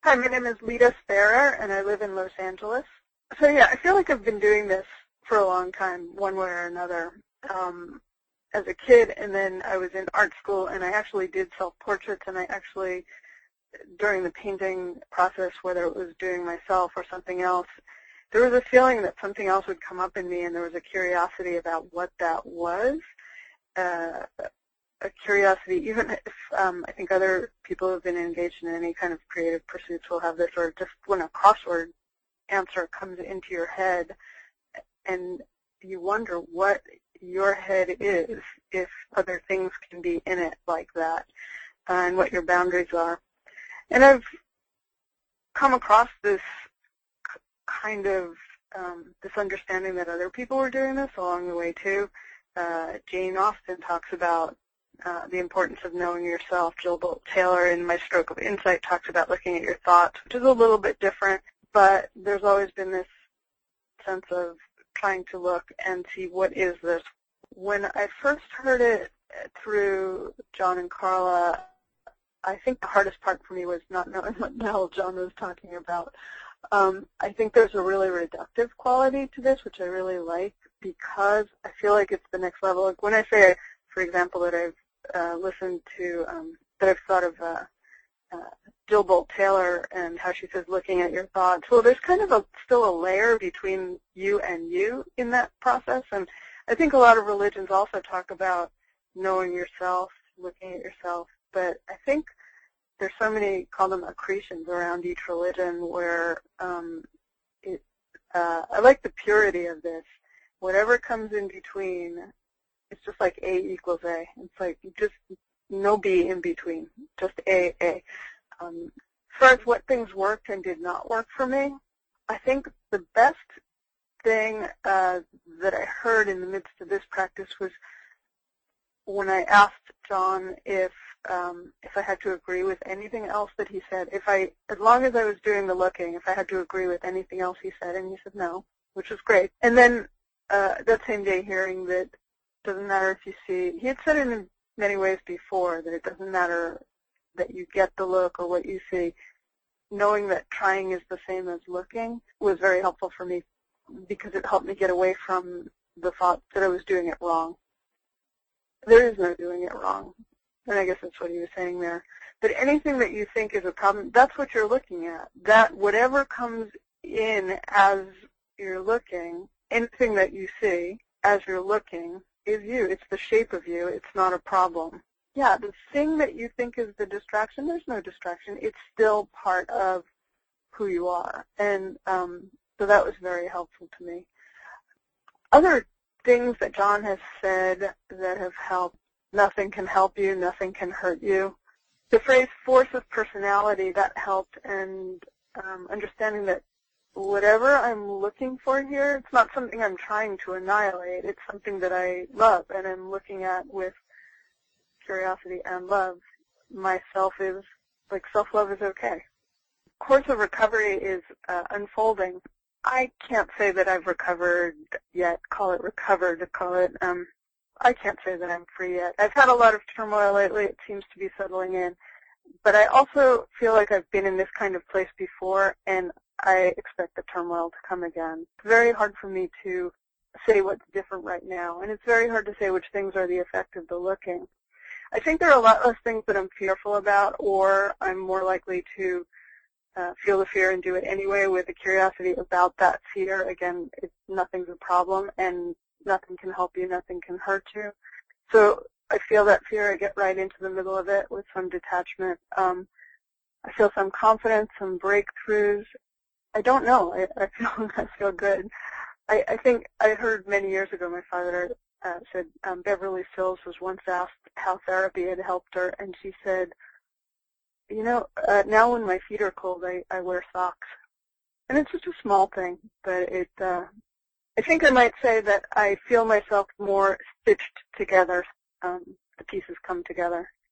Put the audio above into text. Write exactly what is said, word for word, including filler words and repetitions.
Hi, my name is Lita Farrer, and I live in Los Angeles. So yeah, I feel like I've been doing this for a long time, one way or another. Um, as a kid, and then I was in art school, and I actually did self-portraits, and I actually, during the painting process, whether it was doing myself or something else, there was a feeling that something else would come up in me, and there was a curiosity about what that was. Uh, a curiosity, even if um, I think other people who have been engaged in any kind of creative pursuits will have this, or just when a crossword answer comes into your head and you wonder what your head is, if other things can be in it like that, uh, and what your boundaries are. And I've come across this kind of um, this understanding that other people were doing this along the way too. Uh, Jane Austen talks about Uh, the importance of knowing yourself. Jill Bolt Taylor in My Stroke of Insight talks about looking at your thoughts, which is a little bit different, but there's always been this sense of trying to look and see what is this. When I first heard it through John and Carla, I think the hardest part for me was not knowing what the hell John was talking about. Um, I think there's a really reductive quality to this, which I really like, because I feel like it's the next level. Like when I say, for example, that I've uh, listened to, um, that I've thought of uh, uh, Jill Bolt Taylor and how she says looking at your thoughts. Well, there's kind of a, still a layer between you and you in that process, and I think a lot of religions also talk about knowing yourself, looking at yourself, but I think there's so many, call them accretions around each religion, where um, it, uh, I like the purity of this. Whatever comes in between, it's just like A equals A. It's like just no B in between, just A, A. Um, as far as what things worked and did not work for me, I think the best thing uh, that I heard in the midst of this practice was when I asked John if um, if I had to agree with anything else that he said. If I, as long as I was doing the looking, if I had to agree with anything else he said, and he said no, which was great. And then uh, that same day, hearing that doesn't matter if you see, he had said it in many ways before, that it doesn't matter that you get the look or what you see. Knowing that trying is the same as looking was very helpful for me, because it helped me get away from the thought that I was doing it wrong. There is no doing it wrong, and I guess that's what he was saying there. But anything that you think is a problem, that's what you're looking at. That whatever comes in as you're looking, anything that you see as you're looking, is you. It's the shape of you. It's not a problem. Yeah, the thing that you think is the distraction, there's no distraction. It's still part of who you are. And um, so that was very helpful to me. Other things that John has said that have helped: nothing can help you, nothing can hurt you. The phrase force of personality, that helped, and um, understanding that whatever I'm looking for here, it's not something I'm trying to annihilate. It's something that I love, and I'm looking at with curiosity and love. Myself is, like, self-love is okay. Course of recovery is uh, unfolding. I can't say that I've recovered yet, call it recovered, call it, um, I can't say that I'm free yet. I've had a lot of turmoil lately. It seems to be settling in. But I also feel like I've been in this kind of place before, and I expect the turmoil to come again. It's very hard for me to say what's different right now, and it's very hard to say which things are the effect of the looking. I think there are a lot less things that I'm fearful about, or I'm more likely to uh, feel the fear and do it anyway with a curiosity about that fear. Again, it's, nothing's a problem, and nothing can help you, nothing can hurt you. So I feel that fear, I get right into the middle of it with some detachment. Um, I feel some confidence, some breakthroughs. I don't know. I, I feel I feel good. I, I think I heard many years ago my father uh, said um, Beverly Sills was once asked how therapy had helped her, and she said, you know, uh, now when my feet are cold, I, I wear socks. And it's just a small thing, but it, uh, I think I might say that I feel myself more stitched together. Um, the pieces come together.